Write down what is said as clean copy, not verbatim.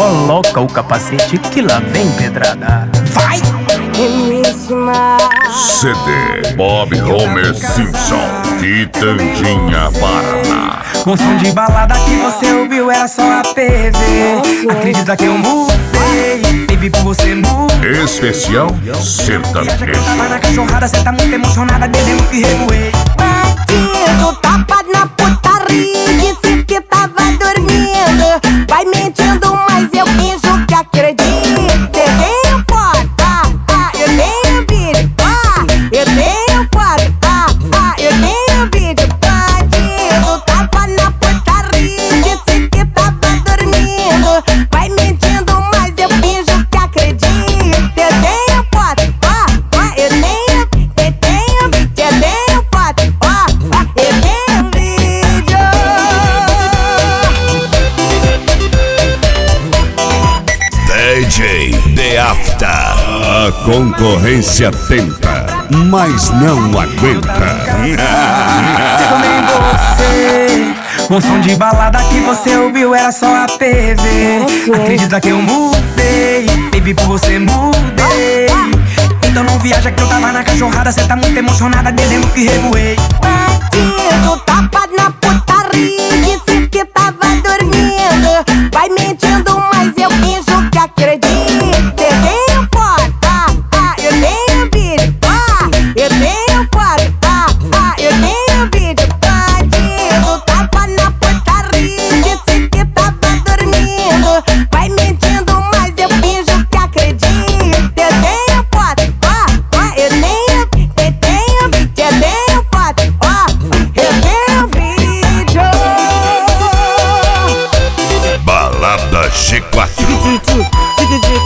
coloca o capacete que lá vem pedrada. Vai! CD Bob Homer Simpson, Quitandinha, Paraná. Um som de balada que você ouviu era só a TV. Acredita que eu mudei, baby, por você mudei. Especial sertanejo. Tava na cachorrada, cê tá muito emocionada, dizendo que revoei. Bandido, tapa na putaria, disse que tava dormindo. Vai mentindo, mas eu finjo que acredito. Eu tenho foto, eu tenho vídeo, eu tenho foto, eu tenho vídeo. Bandido, tapa na putaria, disse que tava dormindo. Vai mentindo, mas eu finjo que acredito. Eu tenho foto, eu tenho foto, eu tenho vídeo. DJ The After. A concorrência tenta, mas não aguenta. Também você. Um som de balada que você ouviu era só a TV. Acredita que eu mudei, baby, por você mudei. Então não viaja que eu tava na cachorrada, cê tá muito emocionada, dizendo que revoei. Bandido, tapa na putaria, disse que tava dormindo. Vai mentindo, mas eu finjo que acredito. Eu tenho foto, eu tenho vídeo, eu tenho foto, eu tenho vídeo. Bandido, tapa na putaria, disse que tava dormindo. Vai mentindo, mas eu finjo que acredito. Eu tenho foto, eu tenho foto, eu tenho vídeo. Balada G4.